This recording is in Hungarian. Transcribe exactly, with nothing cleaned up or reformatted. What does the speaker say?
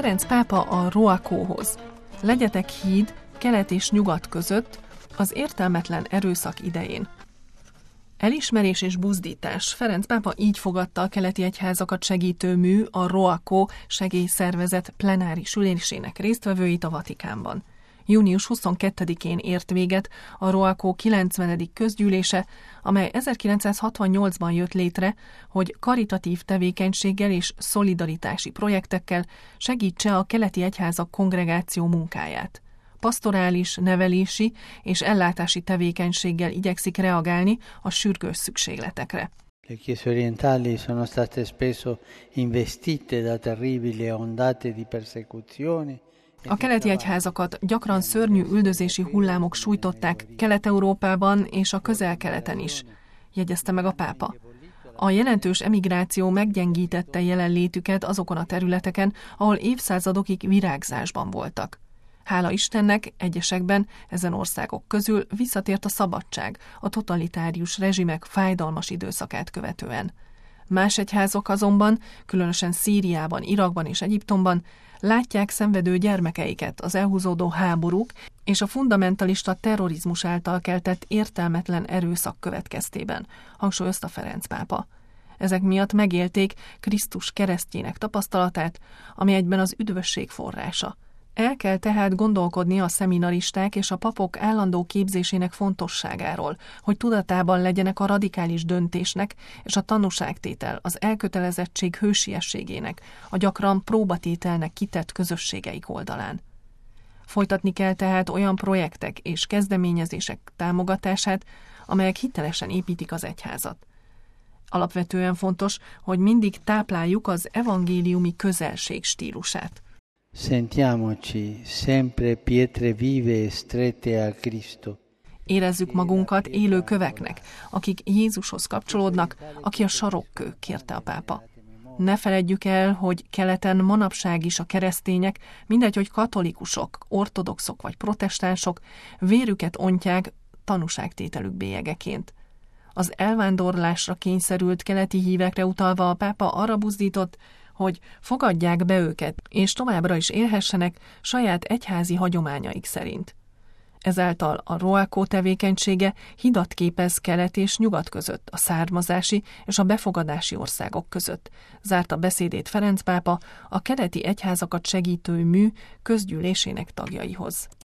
Ferenc pápa a Roacóhoz. Legyetek híd kelet és nyugat között az értelmetlen erőszak idején. Elismerés és buzdítás. Ferenc pápa így fogadta a keleti egyházakat segítő mű, a Roacó segélyszervezet plenáris ülésének résztvevőit a Vatikánban. június huszonkettedikén ért véget a Roacó kilencvenedik közgyűlése, amely ezerkilencszázhatvannyolcban jött létre, hogy karitatív tevékenységgel és szolidaritási projektekkel segítse a keleti egyházak kongregáció munkáját. Pastorális, nevelési és ellátási tevékenységgel igyekszik reagálni a sürgős szükségletekre. Le chiese orientali sono state spesso investite da terribili ondate di persecuzione. A keleti egyházakat gyakran szörnyű üldözési hullámok sújtották Kelet-Európában és a Közel-Keleten is, jegyezte meg a pápa. A jelentős emigráció meggyengítette jelenlétüket azokon a területeken, ahol évszázadokig virágzásban voltak. Hála Istennek, egyesekben, ezen országok közül visszatért a szabadság a totalitárius rezsimek fájdalmas időszakát követően. Más egyházak azonban, különösen Szíriában, Irakban és Egyiptomban látják szenvedő gyermekeiket az elhúzódó háborúk és a fundamentalista terrorizmus által keltett értelmetlen erőszak következtében, hangsúlyozta Ferenc pápa. Ezek miatt megélték Krisztus keresztjének tapasztalatát, ami egyben az üdvösség forrása. El kell tehát gondolkodni a szeminaristák és a papok állandó képzésének fontosságáról, hogy tudatában legyenek a radikális döntésnek és a tanúságtétel, az elkötelezettség hősiességének, a gyakran próbatételnek kitett közösségeik oldalán. Folytatni kell tehát olyan projektek és kezdeményezések támogatását, amelyek hitelesen építik az egyházat. Alapvetően fontos, hogy mindig tápláljuk az evangéliumi közelség stílusát. Sentiamoci sempre pietre vive e strette al Cristo. Érezzük magunkat élő köveknek, akik Jézushoz kapcsolódnak, aki a sarokkő, kérte a pápa. Ne feledjük el, hogy keleten manapság is a keresztények, mindegy, hogy katolikusok, ortodoxok vagy protestánsok, vérüket ontják tanúságtételük bélyegeként. Az elvándorlásra kényszerült keleti hívekre utalva a pápa arra buzdított, hogy fogadják be őket, és továbbra is élhessenek saját egyházi hagyományaik szerint. Ezáltal a Roacó tevékenysége hidat képez kelet és nyugat között, a származási és a befogadási országok között. Zárta beszédét Ferenc pápa a keleti egyházakat segítő mű közgyűlésének tagjaihoz.